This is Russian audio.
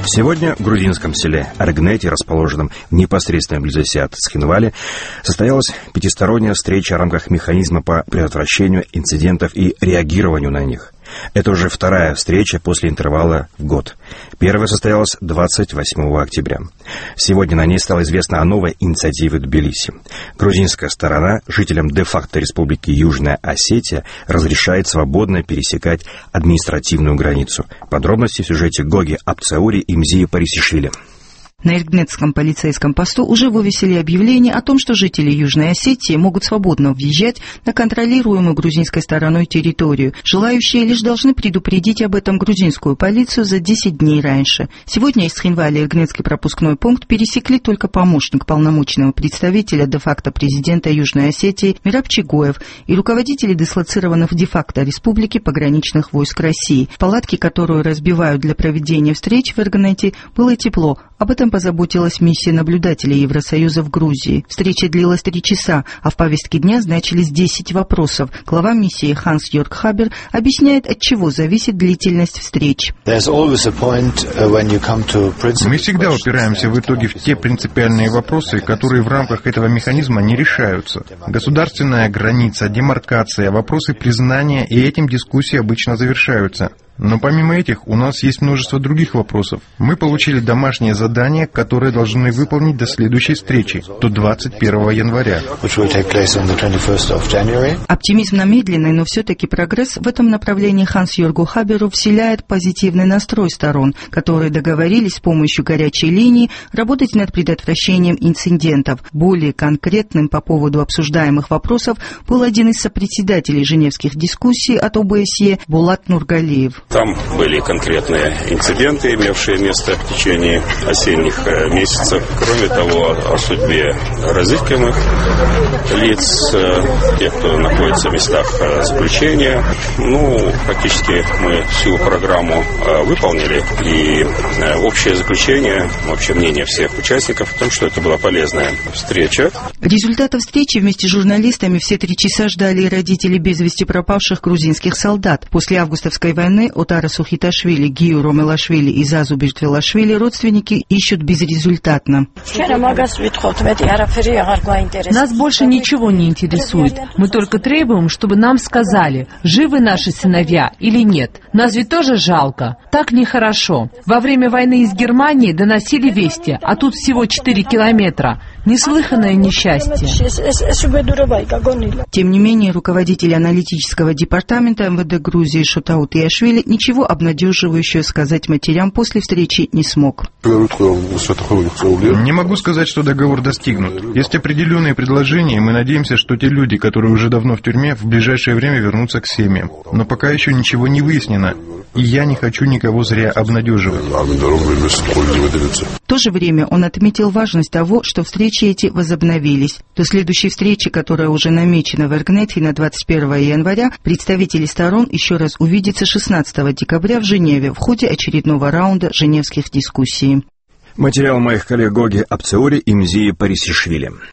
Сегодня в грузинском селе Эргнети, расположенном в непосредственной близости от Цхинвали, состоялась пятисторонняя встреча в рамках механизма по предотвращению инцидентов и реагированию на них. Это уже вторая встреча после интервала в год. Первая состоялась 28 октября. Сегодня на ней стало известно о новой инициативе в Тбилиси. Грузинская сторона жителям де-факто Республики Южная Осетия разрешает свободно пересекать административную границу. Подробности в сюжете Гоги Апцаури и Мзии Парисишвили. На Эргнетском полицейском посту уже вывесили объявление о том, что жители Южной Осетии могут свободно въезжать на контролируемую грузинской стороной территорию. Желающие лишь должны предупредить об этом грузинскую полицию за 10 дней раньше. Сегодня из Цхинвали Эргнетский пропускной пункт пересекли только помощник полномочного представителя де-факто президента Южной Осетии Мираб Чигоев и руководители дислоцированных в де-факто республики пограничных войск России. В палатке, которую разбивают для проведения встреч в Эргнете, было тепло. Об этом позаботилась миссия наблюдателей Евросоюза в Грузии. Встреча длилась 3 часа, а в повестке дня значились 10 вопросов. Глава миссии Ханс-Йорг Хабер объясняет, от чего зависит длительность встреч. Мы всегда упираемся в итоге в те принципиальные вопросы, которые в рамках этого механизма не решаются. Государственная граница, демаркация, вопросы признания, и этим дискуссии обычно завершаются. Но помимо этих, у нас есть множество других вопросов. Мы получили домашнее задание, которое должны выполнить до следующей встречи, до 21 января. Оптимизм на медленный, но все-таки прогресс в этом направлении Ханс-Йоргу Хаберу вселяет позитивный настрой сторон, которые договорились с помощью горячей линии работать над предотвращением инцидентов. Более конкретным по поводу обсуждаемых вопросов был один из сопредседателей женевских дискуссий от ОБСЕ Булат Нургалиев. Там были конкретные инциденты, имевшие место в течение осенних месяцев. Кроме того, о судьбе разыскиваемых лиц, тех, кто находится в местах заключения. Фактически мы всю программу выполнили. И общее заключение, общее мнение всех участников о том, что это была полезная встреча. Результата встречи вместе с журналистами все 3 часа ждали и родители без вести пропавших грузинских солдат. После августовской войны Отара Сухиташвили, Гию Ромелашвили и Зазу Биртвелашвили родственники ищут безрезультатно. Нас больше ничего не интересует. Мы только требуем, чтобы нам сказали, живы наши сыновья или нет. Нас ведь тоже жалко. Так нехорошо. Во время войны из Германии доносили вести, а тут всего 4 километра. Неслыханное несчастье. Тем не менее, руководитель аналитического департамента МВД Грузии Шотаут Иашвили ничего обнадеживающего сказать матерям после встречи не смог. Не могу сказать, что договор достигнут. Есть определенные предложения, и мы надеемся, что те люди, которые уже давно в тюрьме, в ближайшее время вернутся к семьям. Но пока еще ничего не выяснено, и я не хочу никого зря обнадеживать. В то же время он отметил важность того, что встречи эти возобновились. До следующей встречи, которая уже намечена в Эргнете на 21 января, представители сторон еще раз увидятся 16 декабря в Женеве в ходе очередного раунда женевских дискуссий. Материал моих коллег Гоги Апцаури и Мзии Парисишвили.